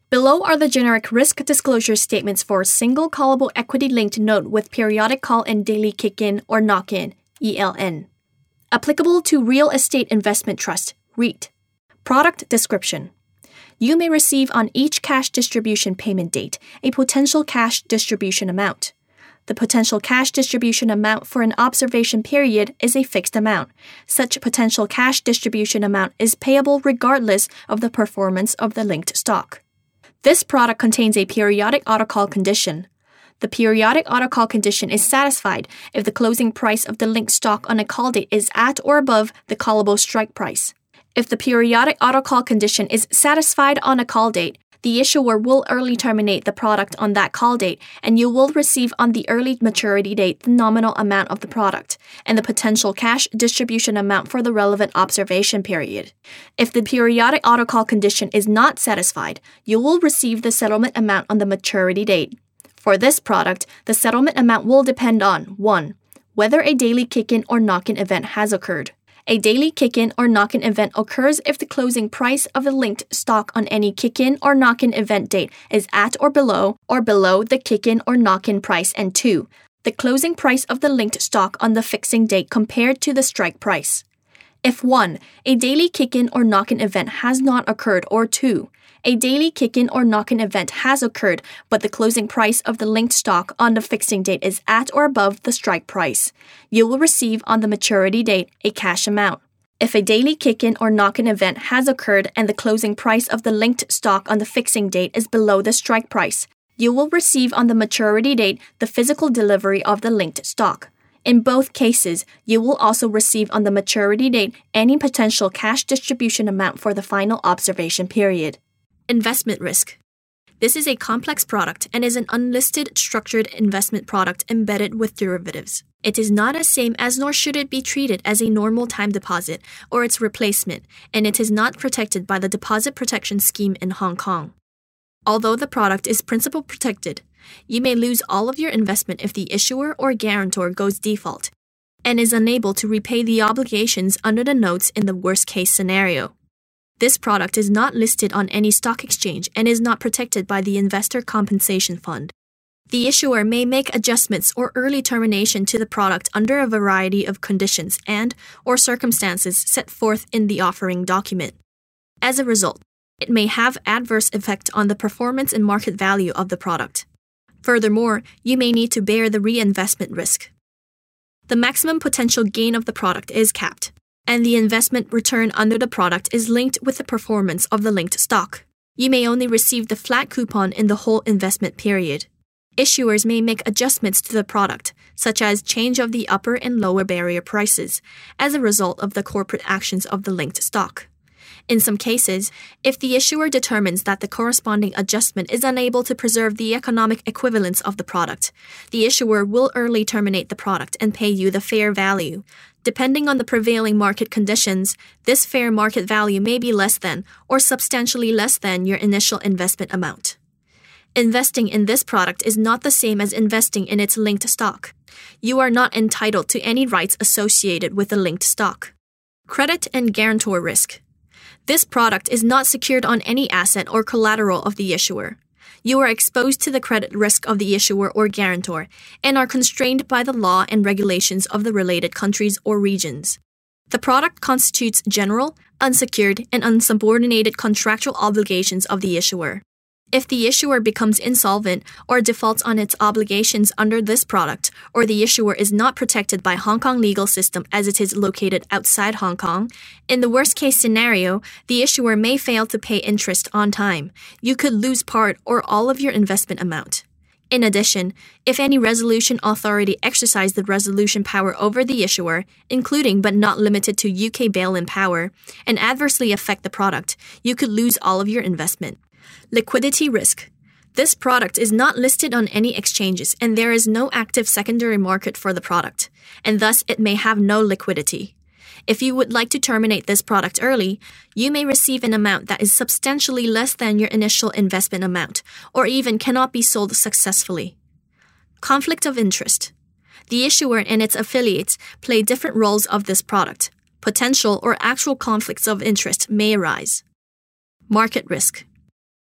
Below are the generic risk disclosure statements for a single callable equity-linked note with periodic call and daily kick-in or knock-in, ELN. Applicable to Real Estate Investment Trust, REIT. Product description. You may receive on each cash distribution payment date a potential cash distribution amount. The potential cash distribution amount for an observation period is a fixed amount. Such potential cash distribution amount is payable regardless of the performance of the linked stock. This product contains a periodic autocall condition. The periodic autocall condition is satisfied if the closing price of the linked stock on a call date is at or above the callable strike price. If the periodic autocall condition is satisfied on a call date, the issuer will early terminate the product on that call date, and you will receive on the early maturity date the nominal amount of the product and the potential cash distribution amount for the relevant observation period. If the periodic autocall condition is not satisfied, you will receive the settlement amount on the maturity date. For this product, the settlement amount will depend on 1. Whether a daily kick-in or knock-in event has occurred. A daily kick-in or knock-in event occurs if the closing price of the linked stock on any kick-in or knock-in event date is at or below the kick-in or knock-in price, and 2. The closing price of the linked stock on the fixing date compared to the strike price. If 1. A daily kick-in or knock-in event has not occurred, or 2. A daily kick-in or knock-in event has occurred, but the closing price of the linked stock on the fixing date is at or above the strike price, you will receive on the maturity date a cash amount. If a daily kick-in or knock-in event has occurred and the closing price of the linked stock on the fixing date is below the strike price, you will receive on the maturity date the physical delivery of the linked stock. In both cases, you will also receive on the maturity date any potential cash distribution amount for the final observation period. Investment risk. This is a complex product and is an unlisted structured investment product embedded with derivatives. It is not as same as nor should it be treated as a normal time deposit or its replacement, and it is not protected by the Deposit Protection Scheme in Hong Kong. Although the product is principal protected, you may lose all of your investment if the issuer or guarantor goes default and is unable to repay the obligations under the notes in the worst-case scenario. This product is not listed on any stock exchange and is not protected by the Investor Compensation Fund. The issuer may make adjustments or early termination to the product under a variety of conditions and/or circumstances set forth in the offering document. As a result, it may have adverse effect on the performance and market value of the product. Furthermore, you may need to bear the reinvestment risk. The maximum potential gain of the product is capped, and the investment return under the product is linked with the performance of the linked stock. You may only receive the flat coupon in the whole investment period. Issuers may make adjustments to the product, such as change of the upper and lower barrier prices, as a result of the corporate actions of the linked stock. In some cases, if the issuer determines that the corresponding adjustment is unable to preserve the economic equivalence of the product, the issuer will early terminate the product and pay you the fair value. Depending on the prevailing market conditions, this fair market value may be less than or substantially less than your initial investment amount. Investing in this product is not the same as investing in its linked stock. You are not entitled to any rights associated with the linked stock. Credit and guarantor risk. This product is not secured on any asset or collateral of the issuer. You are exposed to the credit risk of the issuer or guarantor and are constrained by the law and regulations of the related countries or regions. The product constitutes general, unsecured, and unsubordinated contractual obligations of the issuer. If the issuer becomes insolvent or defaults on its obligations under this product, or the issuer is not protected by Hong Kong legal system as it is located outside Hong Kong, in the worst-case scenario, the issuer may fail to pay interest on time. You could lose part or all of your investment amount. In addition, if any resolution authority exercise the resolution power over the issuer, including but not limited to UK bail-in power, and adversely affect the product, you could lose all of your investment. Liquidity risk. This product is not listed on any exchanges and there is no active secondary market for the product, and thus it may have no liquidity. If you would like to terminate this product early, you may receive an amount that is substantially less than your initial investment amount, or even cannot be sold successfully. Conflict of interest. The issuer and its affiliates play different roles of this product. Potential or actual conflicts of interest may arise. Market risk.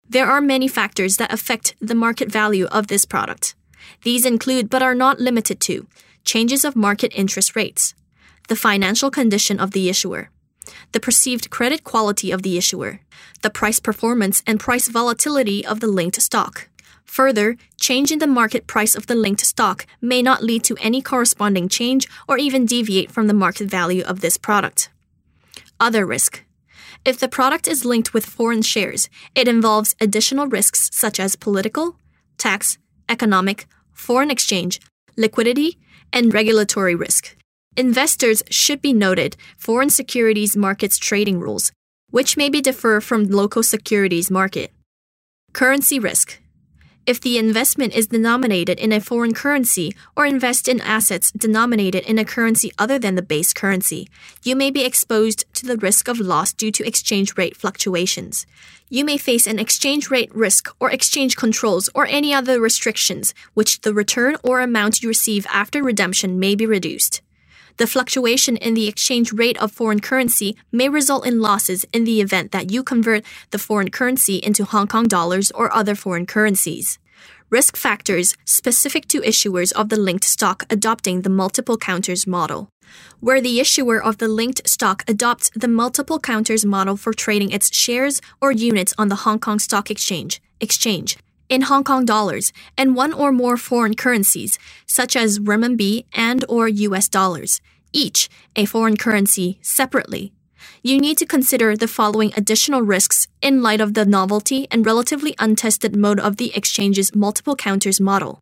There are many factors that affect the market value of this product. These include, but are not limited to, changes of market interest rates, the financial condition of the issuer, the perceived credit quality of the issuer, the price performance and price volatility of the linked stock. Further, change in the market price of the linked stock may not lead to any corresponding change or even deviate from the market value of this product. Other risk. If the product is linked with foreign shares, it involves additional risks such as political, tax, economic, foreign exchange, liquidity, and regulatory risk. Investors should be noted foreign securities markets trading rules, which may differ from local securities market. Currency risk. If the investment is denominated in a foreign currency or invest in assets denominated in a currency other than the base currency, you may be exposed to the risk of loss due to exchange rate fluctuations. You may face an exchange rate risk or exchange controls or any other restrictions, which the return or amount you receive after redemption may be reduced. The fluctuation in the exchange rate of foreign currency may result in losses in the event that you convert the foreign currency into Hong Kong dollars or other foreign currencies. Risk factors specific to issuers of the linked stock adopting the multiple counters model. Where the issuer of the linked stock adopts the multiple counters model for trading its shares or units on the Hong Kong Stock Exchange in Hong Kong dollars and one or more foreign currencies, such as renminbi and/or US dollars, each a foreign currency separately. You need to consider the following additional risks in light of the novelty and relatively untested mode of the exchange's multiple counters model.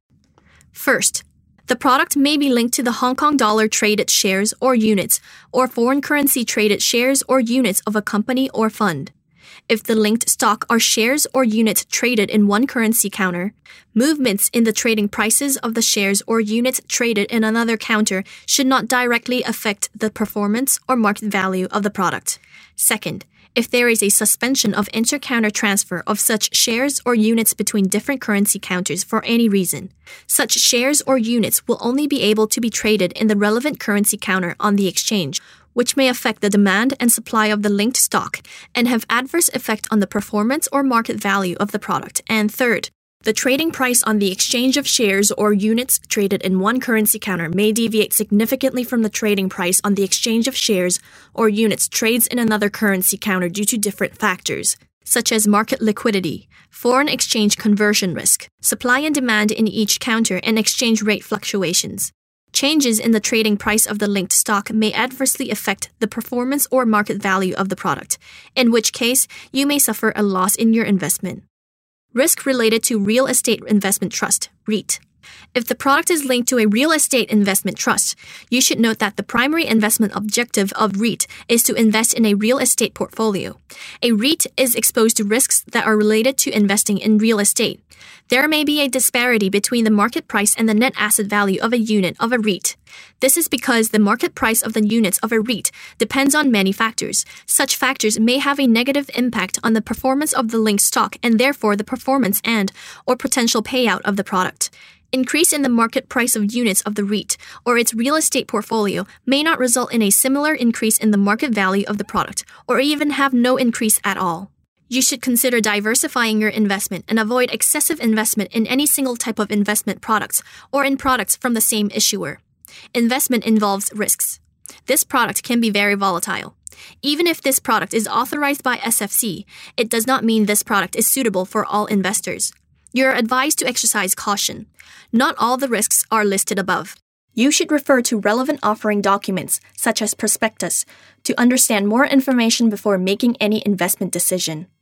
First, the product may be linked to the Hong Kong dollar traded shares or units or foreign currency traded shares or units of a company or fund. If the linked stock are shares or units traded in one currency counter, movements in the trading prices of the shares or units traded in another counter should not directly affect the performance or market value of the product. Second, if there is a suspension of inter-counter transfer of such shares or units between different currency counters for any reason, such shares or units will only be able to be traded in the relevant currency counter on the exchange, which may affect the demand and supply of the linked stock and have adverse effect on the performance or market value of the product. And third, the trading price on the exchange of shares or units traded in one currency counter may deviate significantly from the trading price on the exchange of shares or units trades in another currency counter due to different factors, such as market liquidity, foreign exchange conversion risk, supply and demand in each counter, and exchange rate fluctuations. Changes in the trading price of the linked stock may adversely affect the performance or market value of the product, in which case you may suffer a loss in your investment. Risk related to real estate investment trust, REIT. If the product is linked to a real estate investment trust, you should note that the primary investment objective of REIT is to invest in a real estate portfolio. A REIT is exposed to risks that are related to investing in real estate. There may be a disparity between the market price and the net asset value of a unit of a REIT. This is because the market price of the units of a REIT depends on many factors. Such factors may have a negative impact on the performance of the linked stock and therefore the performance and/or potential payout of the product. Increase in the market price of units of the REIT or its real estate portfolio may not result in a similar increase in the market value of the product or even have no increase at all. You should consider diversifying your investment and avoid excessive investment in any single type of investment products or in products from the same issuer. Investment involves risks. This product can be very volatile. Even if this product is authorized by SFC, it does not mean this product is suitable for all investors. You are advised to exercise caution. Not all the risks are listed above. You should refer to relevant offering documents, such as prospectus, to understand more information before making any investment decision.